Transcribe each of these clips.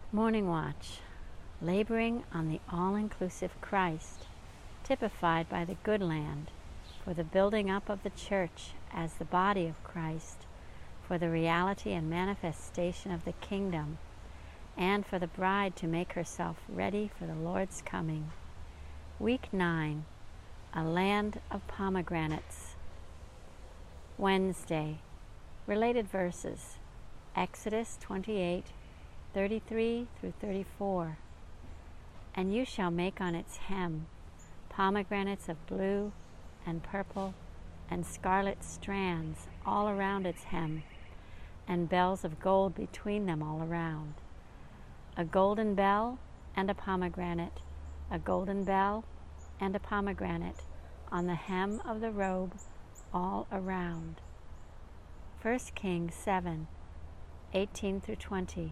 Morning Watch, laboring on the all-inclusive Christ, typified by the good land, for the building up of the church as the body of Christ, for the reality and manifestation of the kingdom, and for the bride to make herself ready for the Lord's coming. Week 9, a land of pomegranates. Wednesday, related verses, Exodus 28:33 through 34. And you shall make on its hem pomegranates of blue and purple and scarlet strands all around its hem, and bells of gold between them all around. A golden bell and a pomegranate, a golden bell and a pomegranate on the hem of the robe all around. 1 Kings 7:18 through 20.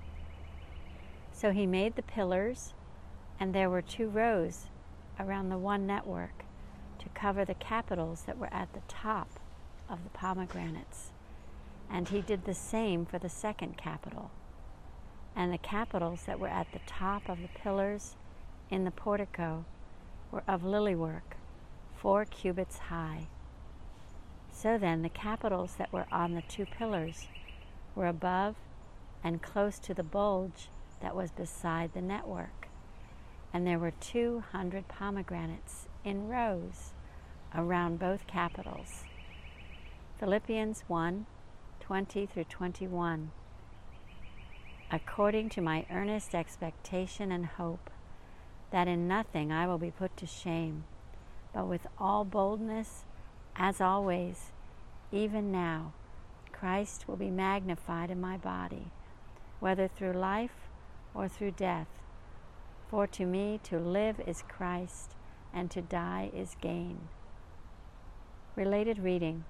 So he made the pillars, and there were 2 rows around the one network to cover the capitals that were at the top of the pomegranates. And he did the same for the second capital. And the capitals that were at the top of the pillars in the portico were of lily work, 4 cubits high. So then the capitals that were on the 2 pillars were above and close to the bulge that was beside the network. And there were 200 pomegranates in rows around both capitals. Philippians 1:20 through 21. According to my earnest expectation and hope, that in nothing I will be put to shame, but with all boldness, as always, even now, Christ will be magnified in my body, whether through life or through death. For to me to live is Christ, and to die is gain. Related reading.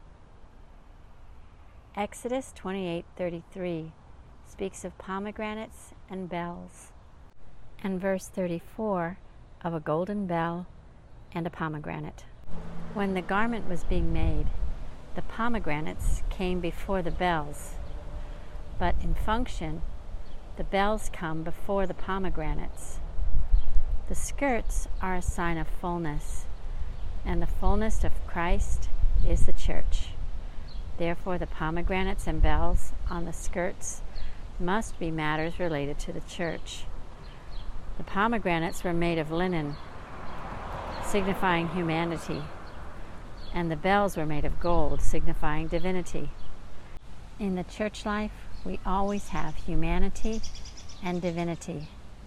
Exodus 28:33 speaks of pomegranates and bells, and verse 34 of a golden bell and a pomegranate. When the garment was being made, the pomegranates came before the bells, but in function, the bells come before the pomegranates. The skirts are a sign of fullness, and the fullness of Christ is the church. Therefore, the pomegranates and bells on the skirts must be matters related to the church. The pomegranates were made of linen, signifying humanity, and the bells were made of gold, signifying divinity. In the church life, we always have humanity and divinity.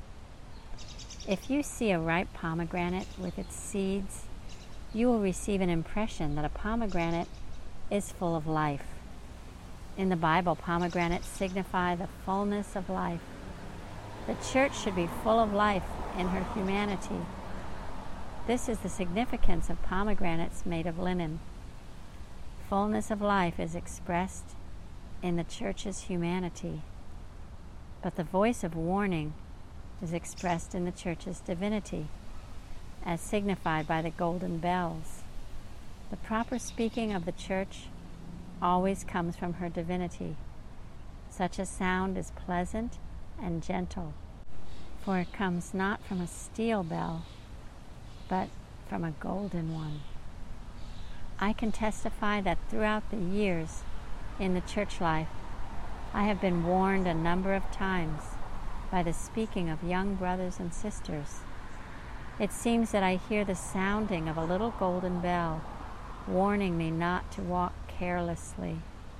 If you see a ripe pomegranate with its seeds, you will receive an impression that a pomegranate is full of life. In the Bible, pomegranates signify the fullness of life. The church should be full of life in her humanity. This is the significance of pomegranates made of linen. Fullness of life is expressed in the church's humanity, but the voice of warning is expressed in the church's divinity, as signified by the golden bells. The proper speaking of the church always comes from her divinity. Such a sound is pleasant and gentle, for it comes not from a steel bell, but from a golden one. I can testify that throughout the years in the church life, I have been warned a number of times by the speaking of young brothers and sisters. It seems that I hear the sounding of a little golden bell, warning me not to walk carelessly.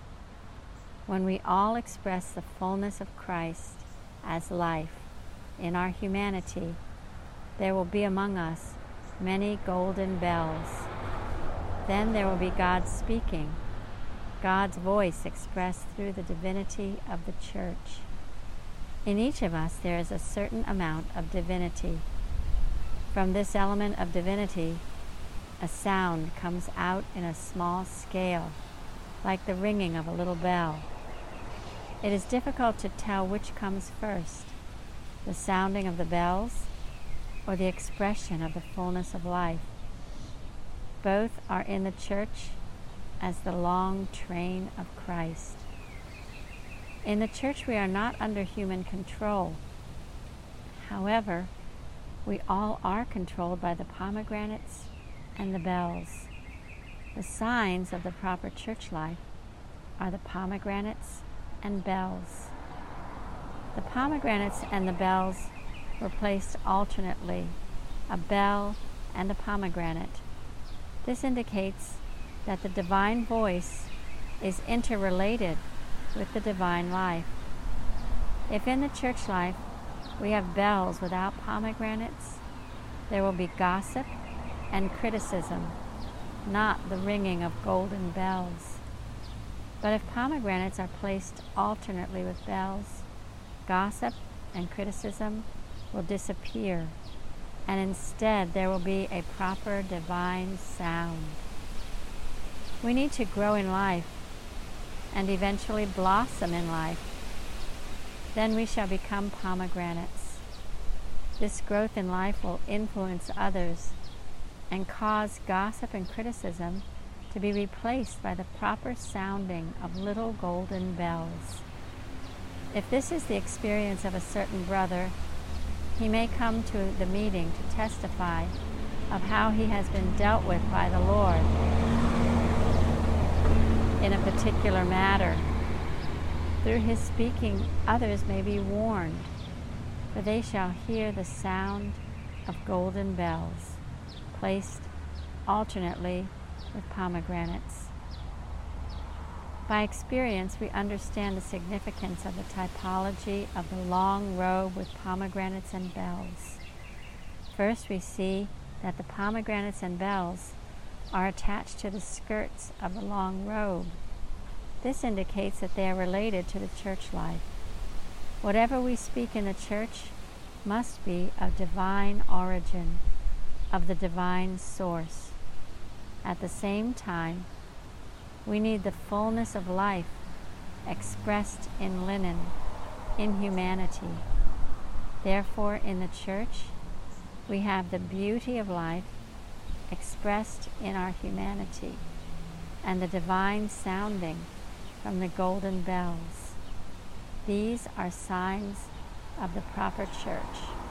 When we all express the fullness of Christ as life in our humanity, there will be among us many golden bells. Then there will be God speaking, God's voice expressed through the divinity of the church. In each of us there is a certain amount of divinity. From this element of divinity, a sound comes out in a small scale, like the ringing of a little bell. It is difficult to tell which comes first, the sounding of the bells or the expression of the fullness of life. Both are in the church as the long train of Christ. In the church we are not under human control, However, we all are controlled by the pomegranates and the bells. The signs of the proper church life are the pomegranates and bells. The pomegranates and the bells were placed alternately, a bell and a pomegranate. This indicates that the divine voice is interrelated with the divine life. If in the church life we have bells without pomegranates, there will be gossip and criticism, not the ringing of golden bells. But if pomegranates are placed alternately with bells, gossip and criticism will disappear, and instead there will be a proper divine sound. We need to grow in life and eventually blossom in life. Then we shall become pomegranates. This growth in life will influence others and cause gossip and criticism to be replaced by the proper sounding of little golden bells. If this is the experience of a certain brother, he may come to the meeting to testify of how he has been dealt with by the Lord in a particular matter. Through his speaking, others may be warned, for they shall hear the sound of golden bells, placed alternately with pomegranates. By experience, we understand the significance of the typology of the long robe with pomegranates and bells. First, we see that the pomegranates and bells are attached to the skirts of the long robe. This indicates that they are related to the church life. Whatever we speak in the church must be of divine origin, of the divine source. At the same time, we need the fullness of life expressed in linen, in humanity. Therefore, in the church, we have the beauty of life expressed in our humanity and the divine sounding from the golden bells. These are signs of the proper church.